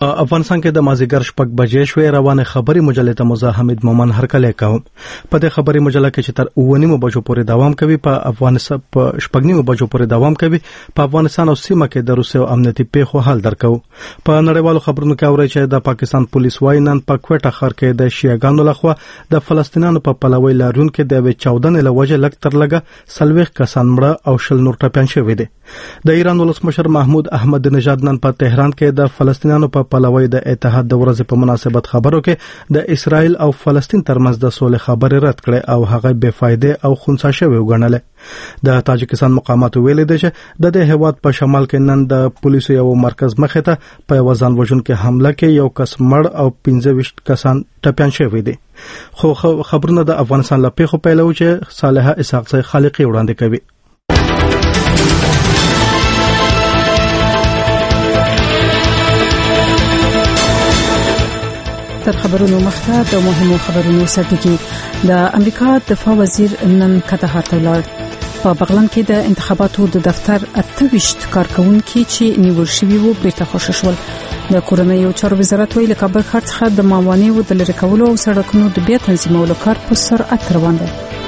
په افغانستان کې د مازیګر 6 بجې شوې روانه خبري مجلې ته موزه حمید مومن هرکلی کوم. په دې خبري مجله کې چې تر 9 بجو پورې دوام کوي په افغانستان په 9 بجو پورې دوام کوي په افغانستان او سیمه کې د روسي او امنیتي پیښو حال درکو. په نړیوالو خبرونو کې اوري چې د پاکستان پولیس وايي نن په کوټه ښار کې د شیعاګانو لخوا د فلسطینیانو په پلوي لارونکو د 14 لوجه لک تر لګه سلويخ کسان مړه او شل نور ټپيان شوی دي. د ایران ولسمشر محمود احمد نژاد نن په تهران کې د فلسطینیانو په پلوي د اتحاد د ورځې په مناسبت خبرو کې د اسرائیل او فلسطین ترمنځ د سولې خبرې رد کړې او هغه بے فایده او خنثی شوی وګڼل. د تاجکستان مقامات ویلي دي چې د دې هیواد په شمال کې نن د پولیسو یو مرکز مخې ته په وزن وژونکو حمله کې یو کس مړ او 15 کسان ټپيان شوی دي. خو خبرونه د افغانستان له پیښو پیلو چې صالحه اسحاق خالقي وړاندې کوي. تر خبرونو مخکې د مهمو خبرونو سرټکی د امریکا دفاع وزیر نن کندهار ته ولاړ. په بغلان کې د انتخاباتو د دفتر 28 کارکونکو چې نیول شوی وو بیرته خوشی شول. د کورنیو چارو وزارت ویلي کابل ښار څخه د موانعو د لری کولو او سړکونو د بیا تنظیمولو کار په سرعت روان دی.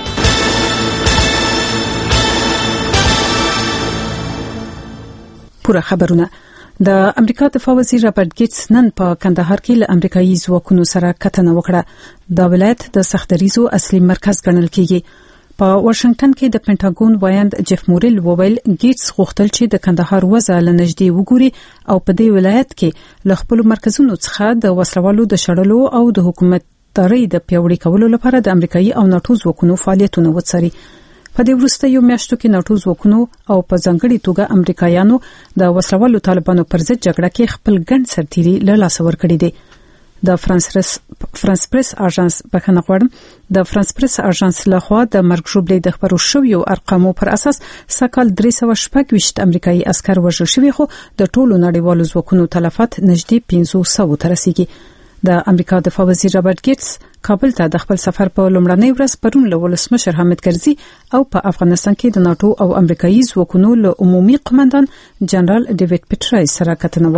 پوره خبرونه. د امریکا دفاع وزیر رابرټ ګیټس نن په کندهار کې له امریکایي ځواکونو سره کتنه وکړه. دا ولایت د سختدریزو اصلي مرکز ګڼل کیږي. په واشنگټن کې د پینټاګون وایند جف مورل وویل ګیټس غوښتل چې د کندهار وضع له نږدې وګوري او په دې ولایت کې له خپل مرکزونو څخه د وسلوالو د شړلو او د حکومت ترې د پیوړی کولو لپاره د امریکایي او ناتو ځواکونو فعالیتونه وڅاري. په دې وروسته یو میاشتو کې ناتو ځواکونو او په ځانګړي توګه امریکایانو د وسلوالو طالبانو پر ضد جګړه کې خپل ګڼ سرتيري له لاس ورکړي دي. د فرانس پریس اژانس بخښنه غواړم د فرانس پریس اژانس لخوا د مرګ ژوبلې د خبرو شویو ارقامو پر اساس سکهال 326 امریکایي عسكر وژل شوي خو د ټولو نړیوالو ځواکونو تلفات نږدې 500 ته رسیدي. د امریکا دفاع وزیر رابرټ ګیټس کابل ته د خپل سفر په لومړنۍ ورځ پرون له ولسمشر حامد کرزي او په افغانستان کې د ناتو او امریکایي ځواکونو له عمومي قومندان جنرال ډیوډ پیټرایس سره کتنه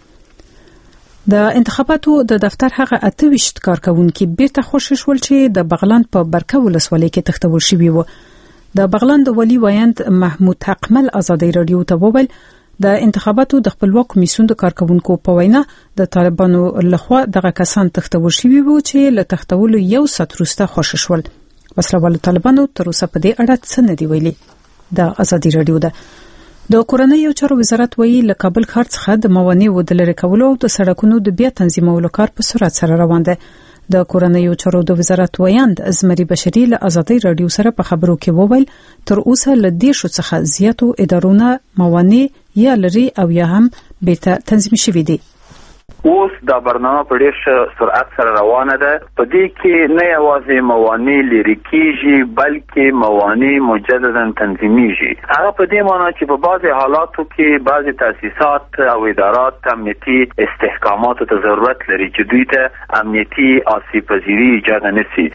وکړه. د انتخاباتو د دفتر هغه 28 کارکونکو بیرته خوشی شول چې د بغلان په برکه ولسوالۍ کې تختول شوی وو. د بغلان د ولی وایند محمود حقمل ازادي رادیو ته وویل د انتخاباتو د خپلواک کمیسیون د کارکونکو په وینا د طالبانو لخوا دغه کسان تختول شوي وو چې له تختولو یو ساعت وروسته خوشی شول. وسلوال طالبانو تر اوسه په دې اړه څه نه دی ویلي. د ازادي رادیو د کورنیو چارو وزارت ویلي له کابل ښار څخه د موانعو د لری کولو او د سړکونو د بیا تنظیمولو کار په سرعت سره روان دی. د کورنیو چارو د وزارت ویاند ازمري بشري له ازادي رادیو سره په خبرو کې وویل تر اوسه له دې شو څخه زیاتو ادارونه موانع یا لري او یا هم بیرته تنظیم شوي دي. اوس دا برنامه په ډېر سرعت سره روانه ده. په دې کې نه یوازې موانع لري کېږي بلکې موانع مجددا تنظیمیږي. هغه په دې معنی چې په بعضي حالاتو کې بعضي تاسیسات او ادارات امنیتي استحکاماتو ته ضرورت لري چې دوی ته امنیتي آسیب پذیری ایجاد نشي.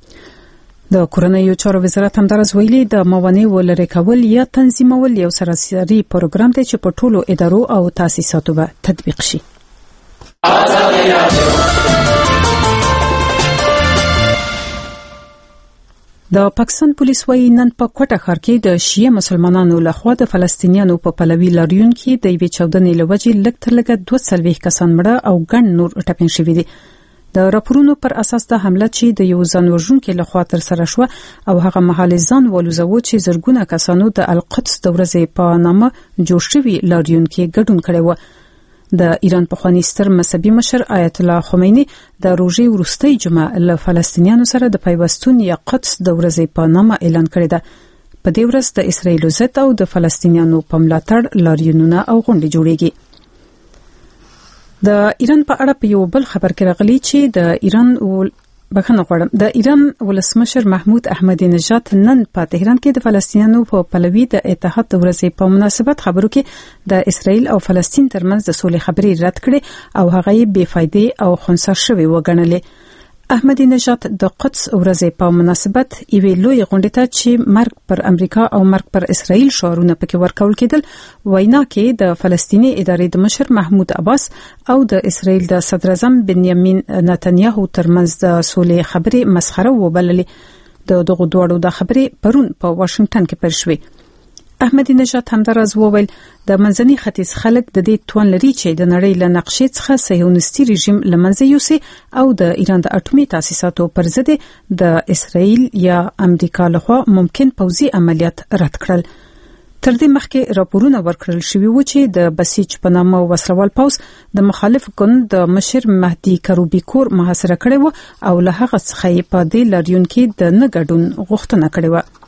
د کورنیو چارو وزارت همدارس ویلي د موانع ولري کول یا تنظیمول یو سراسري پروګرام دی چې په ټولو ادارو او تاسیساتو به تطبیق شي. د پاکستان پولیس وايي نن په کوټه ښار کې د شیعه مسلمانانو لخوا د فلسطینیانو په پلوي لاریونکو د 14 لوجې لک تر لګه 240 کسان مړه او ګڼ نور ټپيان شوي دي. د راپورونو پر اساس د حمله چې د یو ځانوژونکو لخوا تر سره شو او هغه محل ځان ولوزو چې زرګونه کسانو د القدس د ورځې په نامه جوړ شوی لاریونکو ګډون کړی و. د ایران پخوانی ستر مذهبي مشر آیت الله خمینی د روژې وروستۍ جمعه له فلسطینیانو سره د پیوستون یا قدس د ورځې په نامه اعلان کړی دی. په دې ورځ د اسرایل ضد او د فلسطینیانو په ملاتړ لاریونونه او غونډې جوړیږي. د ایران په اړه په یو بل خبر کې راغلی چې د ایران ولسمشر محمود احمدی نژاد نن په تهران کې د فلسطینیانو په پلوي د اتحاد د ورځې په مناسبت خبرو کې د اسرایل او فلسطین ترمنځ د سولې خبرې رد کړې او هغه یې بې فایده او خنثی شوی وګڼلې. احمدی نژاد د قدس ورځې په مناسبت یوې لوی غونډې ته چې مرګ پر امریکا او مرګ پر اسرائیل شعارونه پکې ورکول کېدل وینا کې د فلسطینی ادارې د مشر محمود عباس او د اسرائیل د صدر اعظم بنیامین نتنیاهو ترمنځ د سولې خبرې مسخره وبللې د دغه دوړو د خبرې پرون په واشنگټن کې پیل شوې. احمدی نژاد همدارز وویل د منځني ختیځ خلک د دې توان لري چې د نړۍ له نقشې څخه صهیونیستي رژیم لمنځه یوسي او د ایران د اټومي تاسیساتو پر ضد د اسرائیل یا امریکا لخوا ممکن پوځي عملیات رد کړل. تر دې مخکې راپورونه ورکړل شوي و چې د بسیج په نامه وسلوال پوځ د مخالف ګوند د مشر مهدي کروبي کور محاصره کړی و او له هغه څخه په دې لاریون کې د نه ګډون غوښتنه کړې و.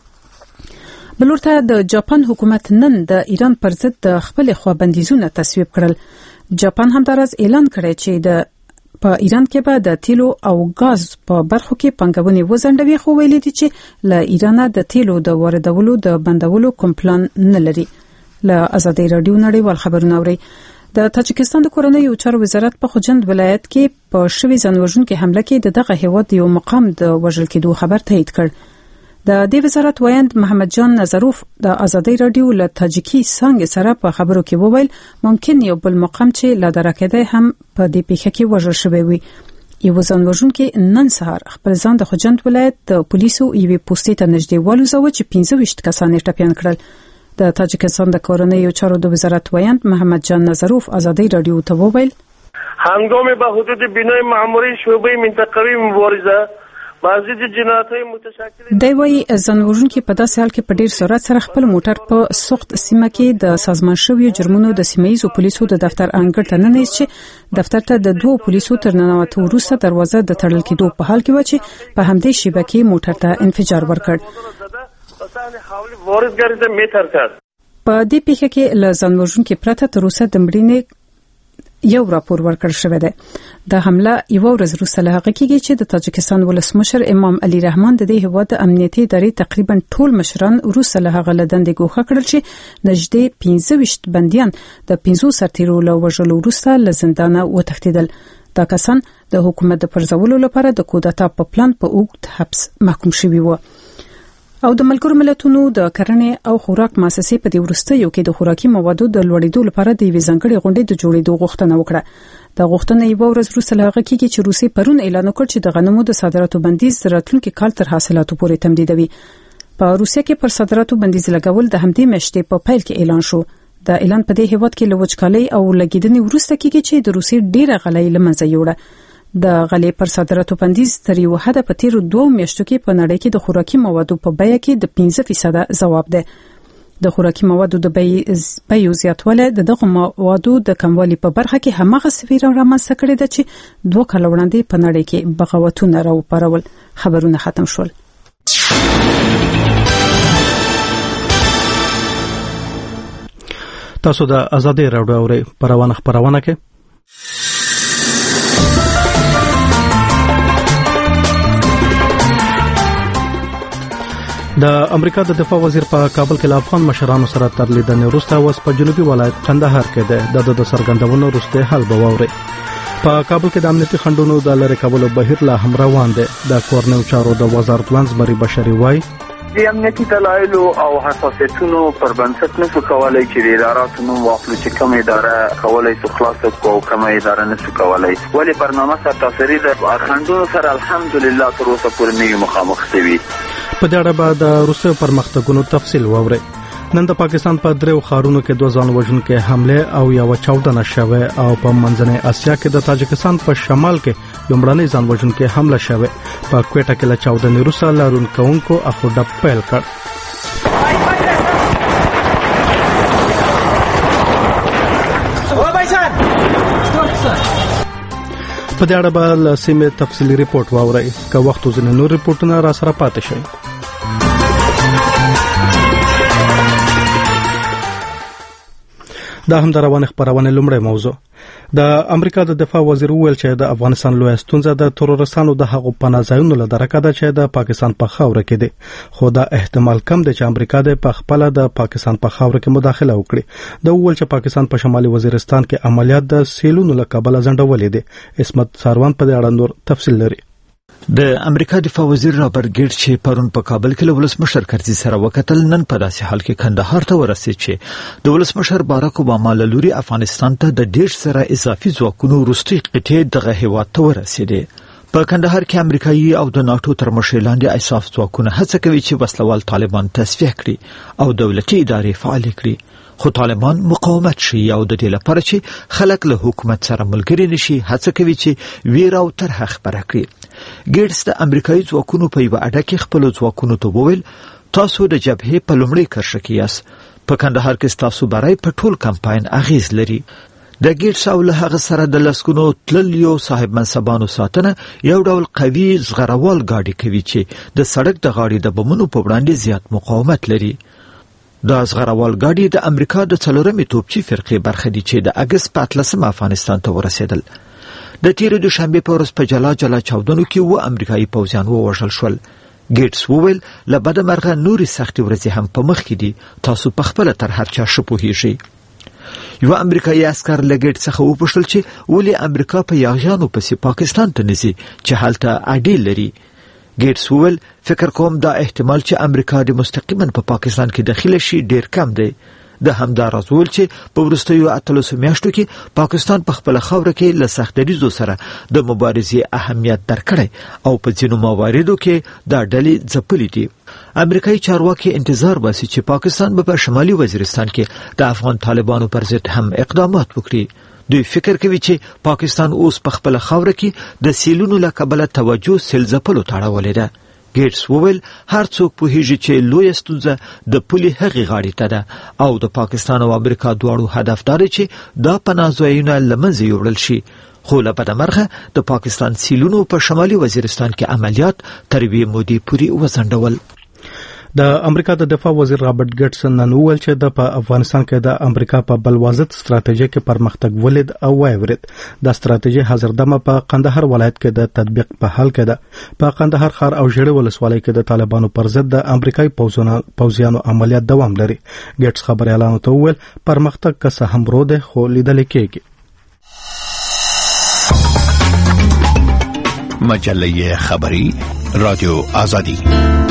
بلورته د جاپان حکومت نن د ایران پر ضد د خپل خوابندیزونه تصویب کړل. جاپان همدارز اعلان کړی چې په ایران کې به د تیلو او غاز په برخو کې پنګونې وزندوي، خو ویلي دي چې له ایران د تیلو د واردولو د بندولو کوم پلان نه لري. له ازادي رادیو نړیوال خبرونه اوري. د تاجکستان د کورنیو چارو وزارت په خوجند ولایت کې په شوي ځانوژونکو حمله کې دغه هیواد یو مقام د وژل کېدو خبر تایید کړ. د دې وزارت وایند محمد جان نظروف د ازادي رادیو له تاجیکی څنګه سره په خبرو کې وویل ممکن یو بل مقام چې لا درکده هم په دې پیښه کې وژل شوی وي. یو ځانوژونکو نن سهار خپل ځان د خوجند ولایت د پولیسو یوې پوسټې ته نږدې والوزاوه چې 25 کسان یې ټپيان کړل. د تاجکستان د کورنیو چارو د وزارت وایند محمد جان نظروف ازادي رادیو ته وویل هنگام به حدود بنای معماری شعبه منطقوي مبارزه بعضی د جنایتونو متشکل دی وایي ځانوژونکو په داسې حال کې په ډیر سرعت سره خپل موټر په سخت سیمه کې د سازمان شویو جرمونو د سیمایي پولیسو د دفتر انګړ ته نه چې دفتر ته د دوه پولیسو تر ننوتو وروسته دروازه د تړل کېدو په حال کې و چې په همدې شیبه کې موټر ته انفجار ورکړ. په دې پیښه کې له ځانوژونکو پرته تر اوسه د مړینې یو راپور ورکړل شوی دی. د حمله یو ورځ وروسته له هغه کېږي چې د تاجکستان ولسمشر امام علي رحمان د دې هیواد د امنیتي ادارې تقریبا ټول مشران وروسته له هغه لدندې ګوښه کړل چې نږدې 15 بنديان د 15 سرتیرو له وژلو وروسته له زندانه وتښتیدل. دا کسان د حکومت د پرځولو لپاره د کودتا په پلان په اوږد حبس محکوم شوي وو. او د ملګرو ملتونو د کرنې او خوراک مؤسسې په دې وروستیو کې د خوراکي موادو د لوړېدو لپاره د یوې ځانګړې غونډې د جوړېدو غوښتنه وکړه. دا غوښتنه یو ورځ وروسته له هغه کېږي چې روسیې پرون اعلان وکړ چې د غنمو د صادراتو بندیز راتلونکي کال تر حاصلاتو پورې تمدیدوي. په روسیې کې پر صادراتو بندیز لګول د همدې میاشتې په پیل کې اعلان شو. دا اعلان په دې هیواد کې له وچکالۍ او لګیدنې وروسته کېږي چې د روسیې ډیره غلې لمنځه یوړه. د غلې پر صادراتو بندیز تر یو حده په تیرو 2 میاشتو کې په نړۍ کې د خوراکي موادو په بیه کې د 15% ضرب ده. د خوراکي موادو د بیې زیاتوالی دغه موادو د کموالي په برخه کې همغه سفیر رامنځته کړی دی چې 2 کال وړاندې په نړۍ کې بغاوتونه راوپارول. خبرونه ختم شول. تاسو د ازادي راډیو اورئ پروانه خبرونه کې د امریکا د دفاع وزیر په کابل کې له افغان مشرانو سره تر لیدنې وروسته اوس په جنوبي ولایت قندهار کې د څرګندونو وروسته حل بواوري. په کابل کې د امنیتي خنډونو د لری کولو بهیر لا هم روان دی. د کورنیو چارو د وزارت لنزمري بشري وای د امنیتي دلایل او حساسیتونو پر بنسټ نشو کولای چې د اداراتو نوم واخلو چې کوم اداره کولای سو خلاص کو او کوم اداره نشو کولای. ولی برنامه سرتاسري د خنډونو سره الحمدلله تر اوسه پورې نه مخامخ شوی. په دې اړه به د روسیې پرمختګونو تفصیل واوري. نن د پاکستان په دریو ښارونو کې 2 ځان وژونکي حمله او یو 14 شوه او په منځنۍ اسیا کې د تاجکستان په شمال کې لومړنۍ ځان وژونکي حمله شوه. په کوټه کې له 14 روسا لارون کوونکو اخوډه پیل کړ. په دې اړه به له سیمې تفصیلي ریپورت واورئ. که وخت وزنه نور ریپورتونه را سره پاتې شي. دا هم د روانه خبرونه لومړی موضوع. د امریکا د دفاع وزیر ویل چې د افغانستان لوی ستونزه د ترورستانو د حقوق پناهځایونو له درکه ده چې د پاکستان په خاوره کې دي. خو دا احتمال کم دی چې امریکا د خپل د پاکستان په خاوره کې مداخله وکړي. د ویل چې پاکستان په شمالي وزیرستان کې عملیات د سیلونو له کبله ځنډولې دي. اسمت ساروان په دې اړه نور تفصیل لري. د امریکا دفاع وزیر رابرټ ګیټس چې پرون په کابل کې له ولسمشر کرزي سره وکتل، نن په داسې حال کې کندهار ته ورسېد چې د ولسمشر باراک اوباما له لوري افغانستان ته د 1.5 سره اضافي ځواکونو وروستۍ قطعې دغه هیواد ته ورسېدې. په کندهار کې امریکایي او د ناتو تر مشرۍ لاندې ایساف ځواکونه هڅه کوي چې وسلوال طالبان تصفیه کړي او دولتي ادارې فعال کړي، خو طالبان مقاومت شي او د دې لپاره چې خلک له حکومت سره ملګري نشي هڅه کوي چې ویره او طرحه خپره کړي. ګیټس د امریکایي ځواکونو په یوه اډه کې خپل ځواکونو ته وویل، تاسو د جبهې په لومړۍ کرښه کې یاست، په کندهار کې ستاسو بری په ټول کمپاین اغیز لري. د ګیټس او له هغه سره د لسګونو تللیو صاحب منصبانو ساتنه یو ډول قوي زغروال ګاډي کوي چې د سړک د غاړې د بمونو په وړاندې زیات مقاومت لري. د زغروال ګاډي د امریکا د 4مې توپچي فرقې برخه دي چې د اگست په 18 افغانستان ته ورسېدل. د تیرې دوشنبې په ورځ په جلا جلا چاودنو کې 2 امریکایي پوځیان ووژل شول. ګیټس وویل، له بده مرغه نورې سختې ورځې هم په مخ کې دي، تاسو په خپله تر هر چا ښه پوهیږئ. یو امریکایي عسکر له ګیټس څخه وپوښتل چې ولې امریکا په یاغیانو پسې پاکستان ته نځي چې هلته اډې لري. ګیټس وویل، فکر کوم دا احتمال چې امریکا د مستقیما په پاکستان کې داخله شي ډیر کم دی. د همدا راز ویل چې په وروستیو 18 میاشتو کې پاکستان په خپل خاوره کې له سخت دریزو سره د مبارزې اهمیت درکړی او په ځینو مواردو کې دا ډلې ځپلې دي. امریکایي چارواکي انتظار باسي چې پاکستان به په شمالي وزیرستان کې د افغان طالبانو پر ضد هم اقدامات وکړي. دوی فکر کوي چې پاکستان اوس په خپل خاوره کې د سیلونو له کبله توجه سیلځپلو ته اړولې ده. ګیټس وویل، هر څوک پوهیږي چې لویه ستونزه د پولې هغې غاړې ته ده او د پاکستان او امریکا دواړو هدف دا دی چې دا پناه ځایونه له منځه یوړل شي. خو له بده مرغه د پاکستان سیلونو په شمالي وزیرستان کې عملیات تر یوې مودې پورې وځنډول. د امریکا د دفاع وزیر رابرټ ګیټس نن وویل چې د په افغانستان کې د امریکا په بل واضح ستراتیژي کې پرمختګ ولید او وایورید. د ستراتیژي حاضردمه په قندهار ولایت کې د تطبیق په حال کې ده. په قندهار ښار او ژړې ولسوالۍ کې د طالبانو پر ضد د امریکایي پوځیانو عملیات دوام لري. ګیټس خبريالانو ته وویل، پرمختګ که څه هم ورو دی خو لیدل کېږي. مجله خبری رادیو آزادی.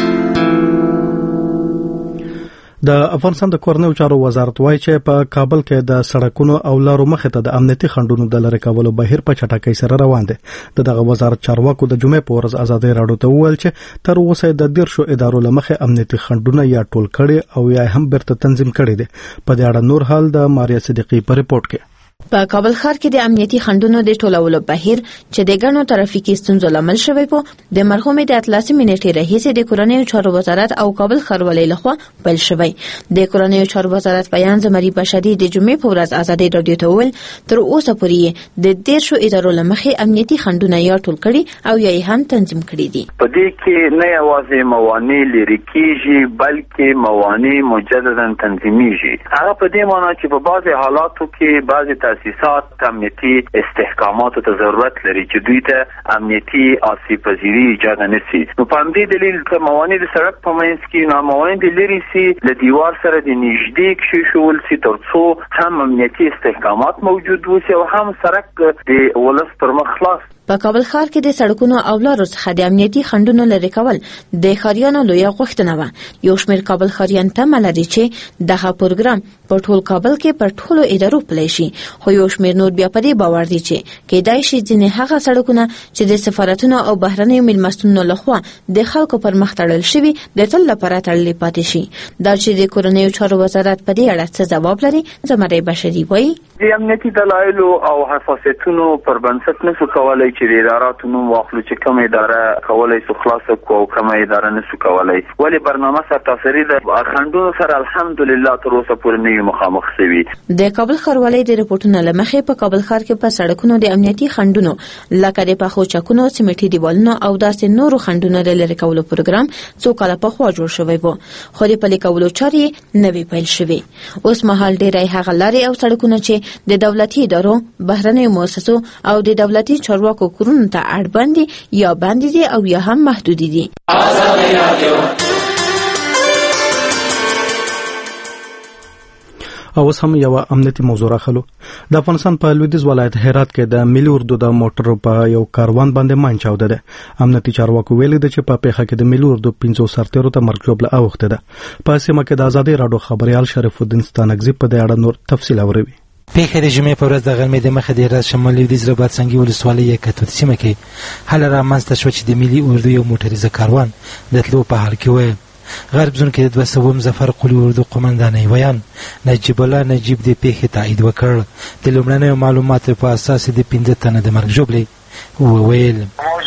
د افغانستان د کورنیو چارو وزارت وایي چې په کابل کې د سړکونو او لارو مخې ته د امنیتي خنډونو د لرې کولو بهیر په چټکۍ سره روان دی. دغه وزارت چارواکو د جمعې په ورځ ازادي راډیو ته وویل چې تر اوسه د 10 ادارو لمخې امنیتي خنډونه یا ټول کړي او یا هم برته تنظیم کړي دي. په دې اړه نور حال د ماریا صدیقی په ریپورت کې. په کابل ښار کې د امنیتي خنډونو د ټولولو بهیر چې د ګڼو ترافیکي ستونزو لامل شوی په د مرحومې د 18 منټې راهیسې د کورنیو چارو وزارت او کابل ښاروالۍ لخوا پیل شوی. د کورنیو چارو وزارت بیان زمری بشری د جمعې په ورځ ازادي راډیو ته ویل، تر اوسه پورې د 10 ادارو لمخې امنیتي خنډونه یا ټول کړي او یا هم تنظیم کړي دي. په دې کې نه یوازې موانع لري کېږي بلکې موانع مجددا تنظیمیږي. هغه په دې معنی چې په بعضي حالاتو کې بعضي تاسیسات امنیتي استحکاماتو ته ضرورت لري چې دوی ته امنیتي آسیب پذیری ایجاد نشي. نو په همدې دلیل چې موانع د سړک په منځ کې نه موانع د لري سي له دیوار سره د نږدې کې شول سي ترڅو هم امنیتي استحکامات موجود وي او هم سړک د ولس پر مخ خلاص. په کابل ښار کې د سړکونو او لارو څخه د امنیتي خنډونو لرې کول د ښاریانو لویه غوښتنه وه. یو شمېر کابل ښاریان تمه لري چې دغه پروګرام په ټول کابل کې پر ټولو ادارو پلی شي، خو یو شمېر نور بیا په دې باور دي چې کېدای شي ځینې هغه سړکونه چې د سفارتونو او بهرنیو میلمستونو لخوا د خلکو پر مخ تړل شوي د تل لپاره تړلي پاتې شي. دا چې د کورنیو چارو وزارت په دې اړه څه ځواب لري، زمری بشری وایي. د امنیتي دلایلو او حساسیتونو پر بنسټ نشو کولای چې د اداراتو نوم واخلو چې کومه اداره کولای سو خلاص کو او کومه اداره نشو کولای. ولی برنامه سره تاثیري د خنډونو سره الحمدلله تر اوسه پورې نه مخامخ شوی. د کابل ښاروالۍ د رپورټونو لمخې په کابل ښار کې په سړکونو د امنیتي خنډونو لکه د پخو چکونو، سیمټي دیوالونو او داسې نورو خنډونو د لرې کولو پروګرام څو کاله پخوا جوړ شوی و، خو د پلي کولو چارې نوي پیل شوې. اوس مهال ډېری هغه لارې او سړکونه چې د دولتي ادارو، بهرنیو مؤسسو او د دولتي چارواکو کورونو ته اړبند یا بند دي او یا هم محدود دي. اوس هم یو امنیتي موضوع راخلو. د افغانستان په لویدیځ ولایت هرات کې د ملي اردو د موټر په یو کاروان باندې ماین چاوده ده. امنیتي چارواکو ویلي چې په پیښه کې د ملي اردو 15 سرتیرو ته مرګ ژوبله اوخته ده. په سیمه کې د آزادۍ راډیو خبريال شریف الدین ستانکزی په دې اړه نور تفصیل اوري. پیښه د جمعې په ورځ د غرمې د مخه د هرات شمال لویدیځ رباطسنګي ولسوالۍ یکتوت سیمه کې حل رامنځته شو چې د ملي اردو یو موټریزه کاروان د تلو په حال کې و. غرب زون کې د 200 ظفر قلی اردو قومندان ویان نجیب الله نجیب د پیښې تایید وکړ. د لومړنیو معلوماتو په اساس د 15 تنه د مرګ ژوبلې وویل.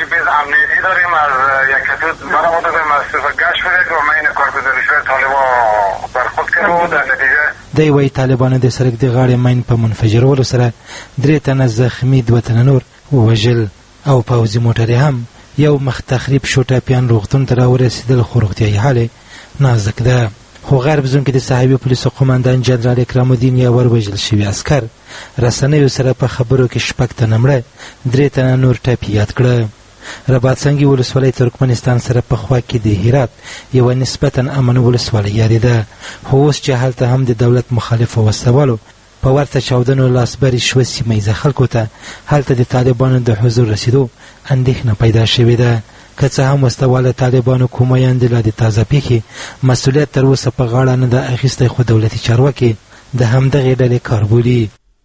امنیتی داریم از یکتوت برای مدت استفاده شده و مین کارگزاری طالبان برخورد کرده و در نتیجه دی وی طالبانو د سرک د غاړې مین په منفجرولو سره 3 تنه زخمی 2 تنه نور ووژل او پوځي موټر هم یو مخ تخریب شو. ټاپیان روغتون ته راورسېدل خو روغتیایي حال نازک ده. خو غرب زون کې د صاحب پولیسو قومندان جنرال اکرام الدین یاور وژل شوی عسكر رسنیو سره په خبرو کې 6 تنه مړه 3 تنه نور ټاپی یاد کړه. رباطسنګي ولسوالۍ ترکمنستان سره په خوا کې د هرات یو نسبتا امن ولسوالۍ یادېده. خو اوس چې هلته هم د دولت مخالفو وسوالو په ورته چاودنو لاسبري شو سیمه ییزه خلکو ته هلته د طالبانو د حضور رسیدو اندېښنه پیدا شوې ده. که څه هم وسواله طالبانو کومیان د لا د تازه پیښې مسؤلیت تر اوسه په غاړه نه ده اخیستی، خو دولتي چارواکي د همدغې ډلې کار بولي.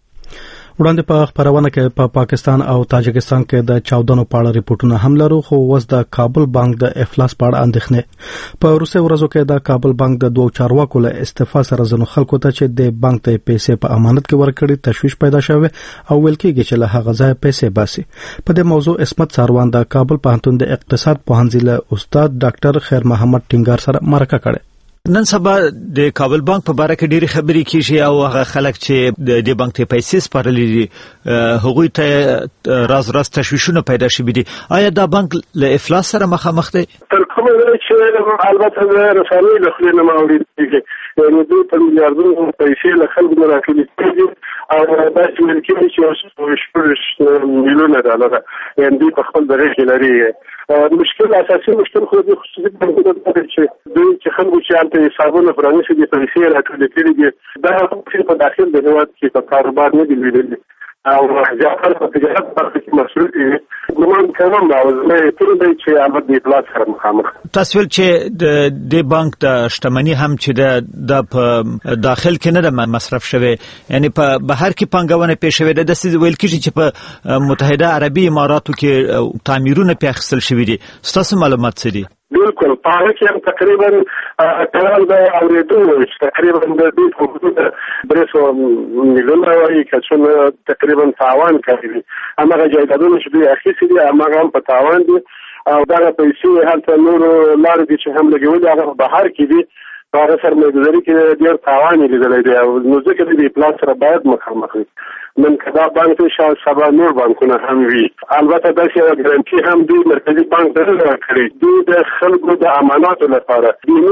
وړاندې په خبرونه کې په پاکستان او تاجکستان کې د چاودنو په اړه ریپورتونه هم لرو، خو اوس د کابل بانک د افلاس په اړه اندېښنې. په وروستیو ورځو کې د کابل بانک د دوه چارواکو له استعفا سره ځینو خلکو ته چې د بانک ته پیسې په امانت کې ورکړي تشویش پیدا شوی او ویل کېږي چې له هغه ځای پیسې باسي. په دې موضوع عصمت ساروان د کابل پوهنتون د اقتصاد پوهنځي له استاد ډاکټر خیر محمد ټینګار سره مرکه کړې. نن سبا د کابل بانک په اړه کې ډېری خبرې کیږي او هغه خلک چې د بانک ته پیسې سپارلې دي هغوی ته راز تشویشونه پیدا شوي دي. آیا دا بانک له افلاس سره مخامخ دی؟ تر کومه چې البته د رسنۍ له خلینو ماوریږي یعنی دوی په میلیارډونو پیسې له خلکو نه راټولې کېږي او دا چې ویل کېږي چې 8 میلیونه ډالر یعنی دوی په خپل درجه لري. مشکل اساسي مشکل خو د خصوصي بانکونو د چې دوی چې خلکو چې انته حسابونه پرانیسي دي پیسې راټولې کړي دي دا په داخل د هیواد کې په کاروبار نه دی لیدل او ځکه په تجارت برخه کې مسؤل دي. ګومان کوم او زه ټول دی چې امر دی پلاس سره مخامخ. تاسو ول چې د بانک د شتمنۍ هم چې د په داخل کې نه د مصرف شوی یعنی په بهر کې پنګونه پیښ شوی د څه ویل کېږي چې په متحده عربي اماراتو کې تعمیرونه پیښ خپل شوی دي. تاسو معلومات څه دي؟ بالکل پاره کې هم تقریبا ټول د اوریدو چې تقریبا د دې په حدود 300 میلیونه وایي چې تقریبا تاوان کوي. هغه جایدادونه چې دوی اخیستي دي هغه هم په تاوان دي او دا پیسې هلته نور لارې دي چې هم لګولي هغه بهر کې دي هغه سرمایه‌ګذاري کې ډېر تاوان لیدلی دی او نو ځکه د پلاس سره باید مخامخ وي. نن کدا بانک ته شاید سبا نور بانکونه هم وي. البته داسې یو ګارانټي هم دوی مرکزي بانک ته ورکړي دوی د خلکو د اماناتو لپاره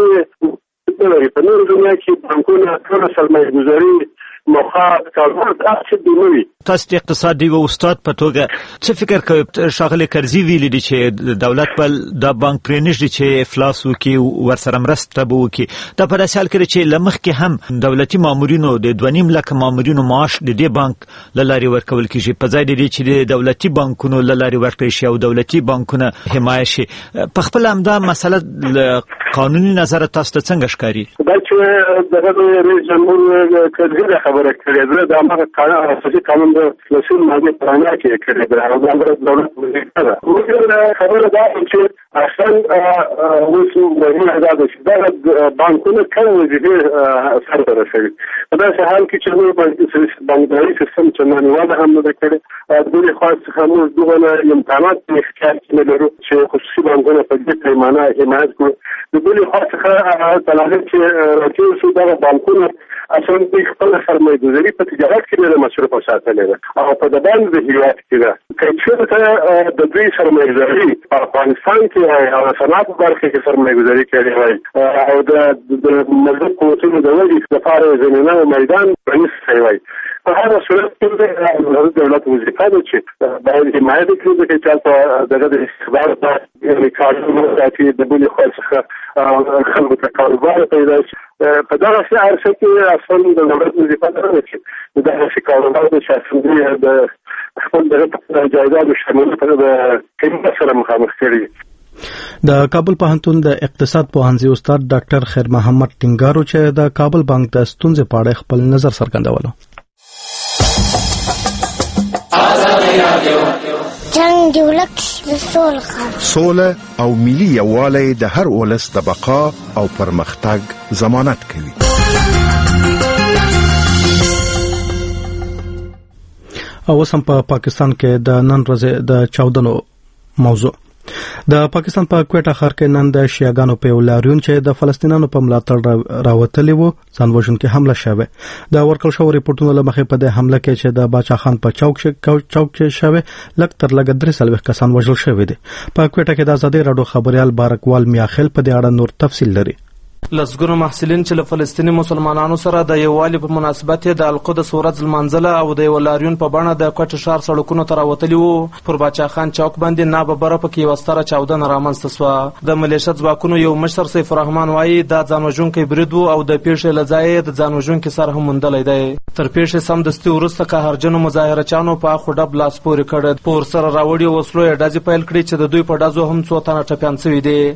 دیني په نور دنیا کې بانکونه ټول سرمایه‌ګذاري مخاط کارونه تاسو دی. تاسو د اقتصادي او استاد په توګه څه فکر کوئ؟ شاغله کرزي ویلي دي چې دولت په د بانک پرېنښت چې افلاس وکي ورسره مرسته وکي. دا په داسې حال کې چې لمخ کې هم دولتي مامورینو د 2.5 لک مامورینو معاش د دې بانک لاري ورکول کیږي په ځای د چې د دولتي بانکونو لاري ورکړي شي او دولتي بانکونه حمایت شي. په خپل همدا مسله قانوني نظر تاسو ته څنګه ښکاري؟ دا چې دغه رئیس جمهور کرزي خبره کړې ده دا هغه اساسي قانون د مسؤل ماده پرانا کې کړی دی او د دولت وزیر ده. موږ خبره ده چې اصلا وسو مهمه ده چې دا بانکونه کوم وظیفه سره رسوي. په داسې حال کې چې بانکداري سیستم چې ننوال هم نه کړي دوی خاص خموش دغه امکانات اختیار نه لرو چې خصوصي بانکونه په دې پیمانه حمایت کوي. د دوی خاص طلبه چې راځي چې دا بانکونه اصلا دوی خپل سرمایه‌ګذاري په تجارت کې نه مصرف ساتلې ده او په دبان د هیواد کې ده. کله چې د دوی سرمایه‌ګذاري په افغانستان کې او صنعت برخه کې سرمایه‌ګذاري کوي او د ملت قوتونو د وجې لپاره زمينه او میدان پرانیستی وي. په هر صورت کې د دولت وظیفه ده چې باید حمایت وکړي چې دغه د استثمار د کارونو چې د بلې خاصه خلکو ته کاروبار پیدا شي په دغه عرصه کې اصلا د دولت وظیفه ده چې دغه کاروبار د شخصي د خپل د جایداد شامل په کیمه سره مخامخ کړي. د کابل پوهنتون د اقتصاد پوهنځي استاد ډاکټر خیر محمد ټینګارو چې د کابل بانک د ستونزې په اړه خپل نظر څرګندولو. جنگ دی ولک سوله او ملي یووالی د هر ولس د بقا او پرمختګ ضمانت کوي. او اوس هم په پاکستان کې د نن ورځې د چاودنو موضوع. د پاکستان په کوټه ښار کې نن د شیعاګانو په لاریون چې د فلسطینیانو په ملاتړ راوتلی وو ځان وژونکي حمله شوه. د ورکړل شو ریپورتونو لمخې په د حمله کې چې د باچا خان په چوک کې شوه لک تر لګ 3 کسان وژل شوی دي. په کوټه کې د آزادۍ راډیو خبريال بارکوال میاخیل په دې اړه نور تفصیل لري. لسګونو محصلین چې له فلسطینی مسلمانانو سره د یووالي په مناسبت د القدس ورځ لمانځله او د ولاریون په بڼه د کوټه ښار سړکونو ته راوتلي وو. پر باچا خان چوک باندې ناببره پکې وستره چاودنه رامنځته شوه. د ملیشیا ځواکونو یو مشر سیف الرحمن وایي دا ځانوژونکی برید وو او د پیښې له ځایه د ځانوژونکي سر هم موندلی دی. تر پیښې سمدستي وروسته قهرجنو مظاهرچیانو په اخو ډب لاس پورې کړ. په ورسره راوړي وسلو یې ډزې پیل کړې چې د دوی په ډزو هم څو تنه ټپیان شوي دي.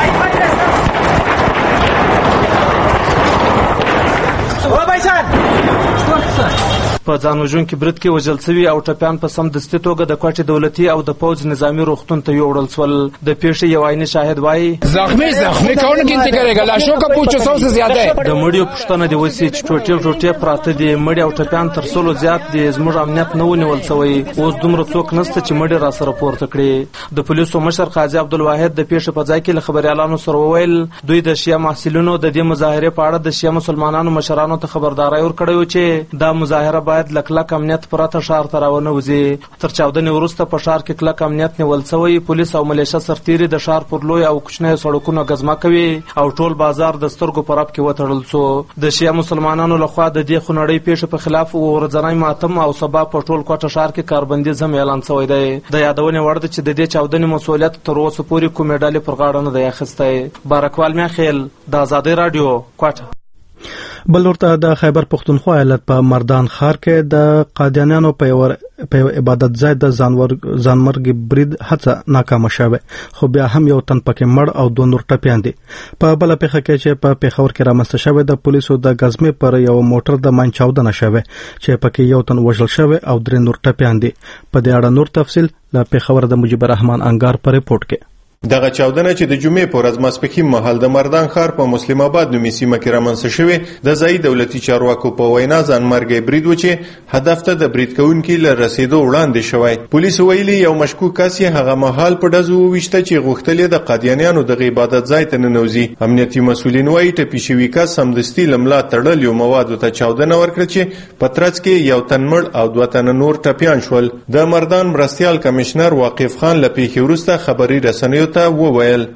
په ځانوژونکي برید کې وژل شوي او ټپیان په سمدستي توګه د کوټې دولتي او د پوځ نظامی روغتون ته یوړل شول. د پیښې یو عیني شاهد وایي زخمی کون गिनती करेगा लाशों का पूछ 100 से ज्यादा है. د مړیو پښتنه دی وسی چې ټوټه پراته دي. مړی او ټپیان تر څولو زیات دي. زموږ امنیت نه ونیول شوی. اوس دومره څوک نشته چې مړی را سره پورته کړي. د پولیسو مشر قاضي عبدالواحد د پیښې په ځای کې له خبريالانو سره وویل دوی د شیعه محصلینو د دې مظاهره په اړه د شیعه مسلمانانو مشرانو ته خبرداري ورکړی چې دا مظاهره باید لکلک امنیت پرته شهر ته راونه وځي. تر چاودنې وروسته په شهر کې کلک امنیت نیول شوی. پولیس او ملیشیا سرتیري د شهر پر لوی او کوچنی سړکونو غزما کوي او ټول بازار د سترګو پر اپ کې وتړل شو. د شیعه مسلمانانو لخوا د دې خنړی پیښه په خلاف ورځنی ماتم او سبا په ټول کوټه شهر کې کاربندیز هم اعلان شوی دی. د یادونې وړ ده چې د دې چاودنې مسؤلیت تر اوسه پورې کومې ډلې پر غاړه نه دی اخیستی. بارکوال میاخیل د آزادۍ رادیو کوټه. بل ورته د خیبر پختونخوا ایالت په مردان ښار کې د قادیانیانو په عبادت ځای د ځانمرګي برید هڅه ناکامه شوه. خو بیا هم یو تن پکې مړ او 2 نور ټپیان دي. په بل پیښه کې چې په پیښور کې رامنځته شوه د پولیسو د غزمې پر یو موټر د من چاودنه شوه چې پکې یو تن وژل شوه او 3 نور ټپیان دي. په دې اړه نور تفصیل له پیښور د مجيب الرحمن انګار په ریپورت کې. دغه چاودنه چې د جمعې په ورځ ماسپښین مهال د مردان ښار په مسلم آباد نومي سیمه کې رامنځته شوې د ځایي دولتي چارواکو په وینا ځانمرګي برید و چې هدف ته د برید کوونکي له رسیدو وړاندې شوی. پولیس ویلي یو مشکوک کس یې هغه مهال په ډزو وویشته چې غوښتل د قادیانیانو د عبادت ځای ته ننوځي. امنیتي مسولین وایي ټپي شوی کس سمدستي لملا تړل یو موادو ته چاودنه ورکړه چې په ترڅ کې یو تن مړ او 2 تن نور ټپیان شول. د مردان مرستیال کمشنر واقف خان له پیښې وروسته خبري رسنیو ته وویل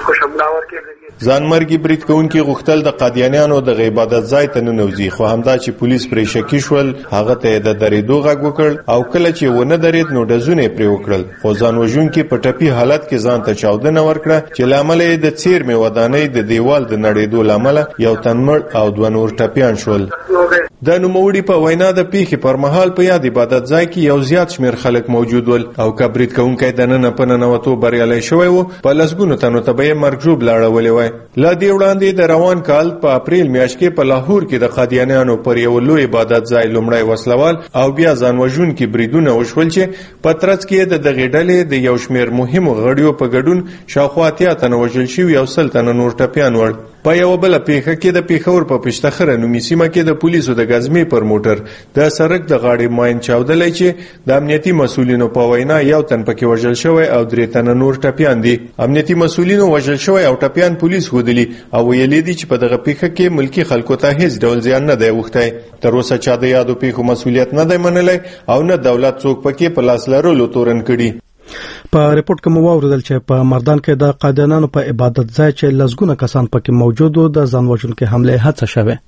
ځانمرګي برید کوونکي غوښتل د قادیانیانو د عبادت ځای ته ننوځي. خو همدا چې پولیس پرې شکی شول هغه ته د درېدو غږ وکړ او کله چې ونه درېد نو ډزونه پرې وکړل. خو ځانوژونکي په ټپي حالت کې ځان ته چاودنه ورکړه چې لامل یې د څیرمې ودانۍ د دیوال د نړېدو لامل یو تن مړ او 2 نور ټپیان شول. د نوموړي په وینا د پیښې پر مهال په یاد عبادت ځای کې یو زیات شمیر خلک موجود ول او کبرید کوونکی د نن په ننوتو بریالي شوی وو. په لسګونو تنو ته به مرګ لاړولې وای. لا دی وړاندې د روان کال په اپریل میاشت کې په لاهور کې د قادیانیانو پر یو لوی عبادت ځای لومړی وسلوال او بیا ځانوژونکي بریدونه وشول چې په ترڅ کې د دغې ډلې د یو شمیر مهمو غړیو په ګډون شاوخوا 80 تنه وژل شوي او 100 تنه نور ټپیان ول. په یو بل پیښه کې د پیښور په پښتخره نومي سیمه کې د پولیسو د غزمې پر موټر د سړک د غاړې ماین چاودلای چې د امنیتي مسولینو په وینا یو تن پکې وژل شوی او 3 تنه نور ټپیان دي. امنیتي مسولینو وژل شوی او ټپیان پولیس ودلی او ویلي دي چې په دغه پیښه کې ملکی خلکو ته هیڅ ډول زیان نه دی وښتی. تر اوسه چا د یادو پیښو مسولیت نه دی منلی او نه دولت څوک پکې په لاس لرلو تورن کړي. په ریپورت کې مو واوریدل چې په مردان کې د قادیانانو په عبادت ځای چې لسګونه کسان پکې موجود وو د ځانوژونکي حمله هڅه شوه.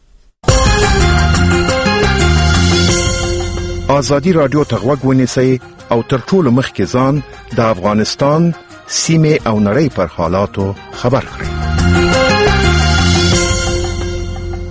آزادی رادیو ته غوږ ونیسئ او تر ټولو مخکې ځان د افغانستان سیمه او نړۍ پر حالاتو خبر کړئ.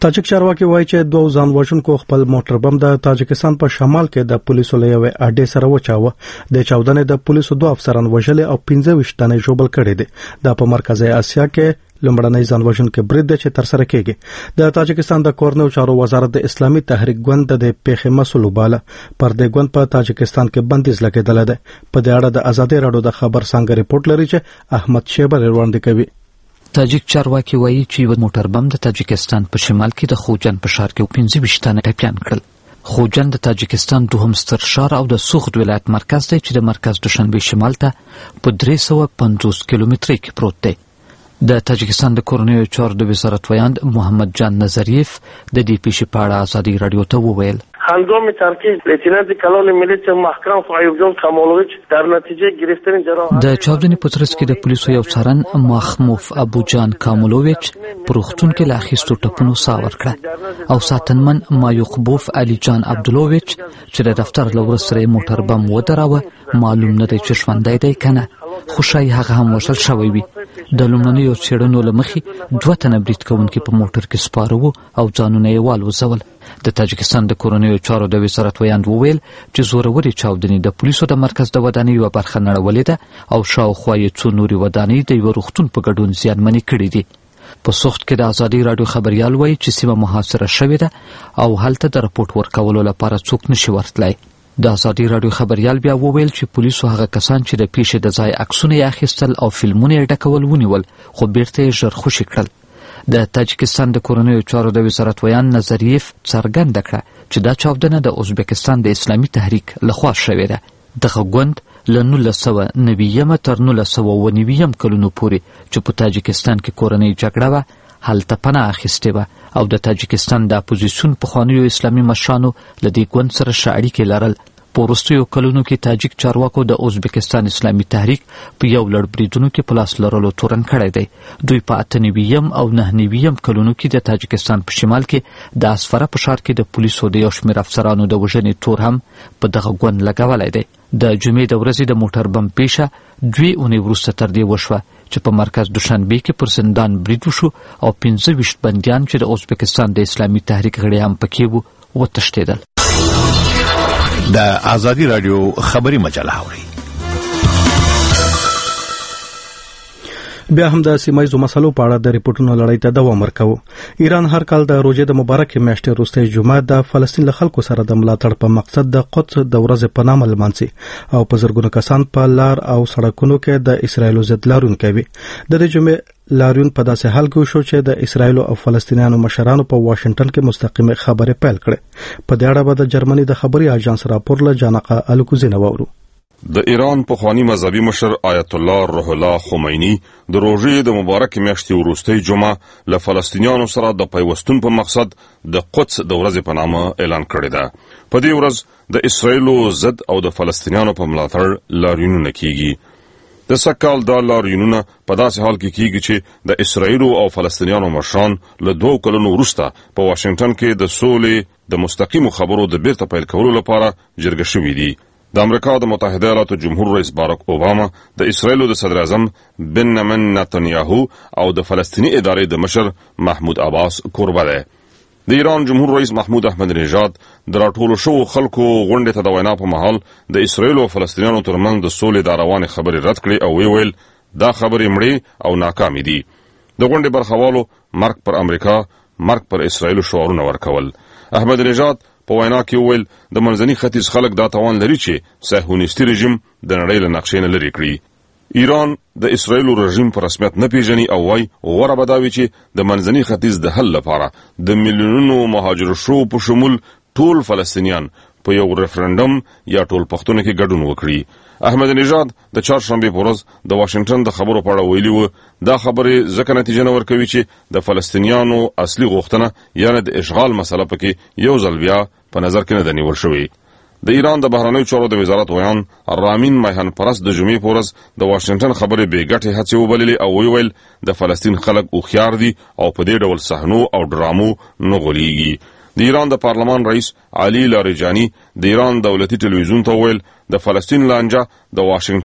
تاجک چارواکي وایي چې دوه ځان وژونکو خپل موټر بم د تاجکستان په شمال کې د پولیسو له یوې اډې سره وچاوه. د چاودنې د پولیسو 2 افسران وژلي او 15 تنه ژوبل کړي دي. دا په مرکزی اسیا کې لومړنی ځان وژونکي برید دی چې ترسره کیږي. د تاجکستان د کورنیو چارو وزارت د اسلامي تحریک ګوند د پیښې مسؤل وباله پر د ګوند په تاجکستان کې بندیز لګیدل دی. په دې اړه د ازادي رادیو د خبر څنګه ریپورت لري چې احمد شیبر وړاندې کوي. تاجک چارواکي وایي چې یو موټر بم د تاجکستان په شمال کې د خوجند په ښار کې 15 تنه ټپیان کړل. خوجند د تاجکستان دوهم ستر ښار او د سوخت ولایت مرکز دی چې د مرکز دوشنبه شمال ته په 350 کیلومترۍ کې پروت دی. د تاجکستان د کورنیو چارو د وزارت ویاند محمد جان نظریف د دې پیښې په اړه ازادي رادیو ته وویل: هنگام ترکیب لتینانت کلان ملیت محکم فایوب جان کمالویچ در نتیجه گرفتن جراحت د چاودنې په ترڅ کې د پولیسو یو څارن محموف ابو جان کامولویچ پر روغتون کې له اخیستو ټپونو ساه ورکړه او ساتنمن مایوقبوف علي جان عبدالویچ چې د دفتر له وروسته موټر بم ودراوه معلوم نه دی چې ژوندی دی کنه، خو ښایي هغه هم وژل شوی وي. د لومړنیو څېړنو له مخې 2 تنه برید کوونکي په موټر کې سپاره وو او ځانونه یې والوځول. د تاجکستان د کورنیو چارو د وزارت ویاند وویل چې زورورې چاودنې د پولیسو د مرکز د ودانۍ یوه برخه نړولې ده او شاوخوا یې څو نورې ودانۍ د یوه روغتون په ګډون زیانمنې کړي دي. په سوخت کې د ازادي رادیو خبریال وایي چې سیمه محاصره شوې ده او هلته د رپورټ ورکولو لپاره څوک نشي ورتلی. د ازادي رادیو خبریال بیا وویل چې پولیسو هغه کسان چې د پیښې د ځای عکسونه یې اخیستل او فلمونه یې ډکول ونیول، خو بیرته یې ژر خوشي کړل. د تاجکستان د کورنیو چارو د وزارت ویاند نظریف څرګنده کړه چې دا چاودنه د ازبکستان د اسلامي تحریک لخوا شوې ده. دغه ګوند له 1990 تر 1990 کلونو پورې چې په تاجکستان کې کورنۍ جګړه وه هلته پناه اخیستې وه او د تاجکستان د اپوزیسیون پخوانیو اسلامي مشرانو له دې ګوند سره ښه اړیکې لرل. په وروستیو کلونو کې تاجک چارواکو د ازبکستان اسلامي تحریک په یو لړ بریدونو کې په لاس لرلو تورن کړی دی. دوی په 98 او 99 کلونو کې د تاجکستان په شمال کې د اسفره په ښار کې د پولیسو د یو شمېر افسرانو د وژنې تور هم په دغه ګوند لګولی دی. د جمعې د ورځې د موټر بم پیښه 2 اونۍ وروسته تر دې وشوه چې په مرکز دوشنبه کې پر زندان برید وشو او 15 بندیان چې د ازبکستان د اسلامي تحریک غړي هم پکې وو وتښتېدل. د ازادي رادیو خبري مجله اوري. بیا هم د سیمایزو مسلو په اړه د ریپورتونو لړۍ ته دوام ورکوو. ایران هر کال د روژې د مبارکې میاشتې وروستۍ جمعه د فلسطین له خلکو سره د ملاتړ په مقصد د قدس د ورځې په نامه لمانځي او په زرګونو کسان په لار او سړکونو کې د اسرایلو ضد لاریون کوي. د دې جمعې لاریون په داسې حال کې شو چې د اسرایلو او فلسطینیانو مشرانو په واشنگټن کې مستقیمه خبرې پیل کړې. په دې اړه به د جرمني د خبري اژانس راپور له جانقه الکوزینه وورو. د ایران پخوانی مذهبي مشر آیت الله روح الله خمینی د روژې د مبارکې میاشتې وروستۍ جمعه له فلسطینیانو سره د پیوستون په مقصد د قدس د ورځې په نامه اعلان کړی ده. په دې ورځ د اسرایلو ضد او د فلسطینیانو په ملاتړ لاریونونه کیږي. د سکهال دا لاریونونه په داسې حال کې کیږي چې د اسرایلو او فلسطینیانو مشران له 2 کلونو وروسته په واشنگټن کې د سولې د مستقیمو خبرو د بیرته پیل کولو لپاره جرګه شوي دي. د امریکا د متحده ایالاتو جمهور رئیس باراک اوباما د اسرایلو د صدر اعظم بنیامین نتنیاهو او د فلسطینی ادارې د مشر محمود عباس کوربه دی. د ایران جمهور رئیس محمود احمد نژاد د راټولو شوو خلکو غونډې ته د وینا په مهال د اسرایلو او فلسطینیانو ترمنځ د سولې د روانې خبرې رد کړې او ویل دا خبرې مړې او ناکامې دي. د غونډې برخوالو مرګ پر امریکا، مرګ پر اسرایلو شعارونه ورکول. احمد نژاد په وینا کې وویل د منځني ختیځ خلک دا توان لري چې صهیونیستي رژیم د نړۍ له نقشې نه لرې کړي. ایران د اسرایلو رژیم په رسمیت نه پیژني او وایي غوره به دا وي چې د منځني ختیځ د حل لپاره د میلیونونو مهاجر شوو په شمول ټول فلسطینیان په یو ریفرنډم یا ټول پښتون کې ګډون وکړي. احمد نژاد د چهارشنبه په ورځ د واشنگټن د خبرو په اړه ویلي و دا خبرې ځکه نتیجه نه ورکوي چې د فلسطینیانو اصلي غوښتنه یعنی د اشغال مسله پکې یو ځل بیا په نظر کې نه ده نیول شوې. د ایران د بهرنیو چارو د وزارت ویان رامین میهن پرست د جمعې په ورځ د واشنگټن خبرې بې ګټې هڅې وبللې او ویل د فلسطین خلک هوښیار دي او په دې ډول صحنو او ډرامو نه غولېږي. د ایران د پارلمان رئیس علي لاریجاني د ایران دولتي ټلویزیون ته ویل د فلسطین لانجه د واشنگټن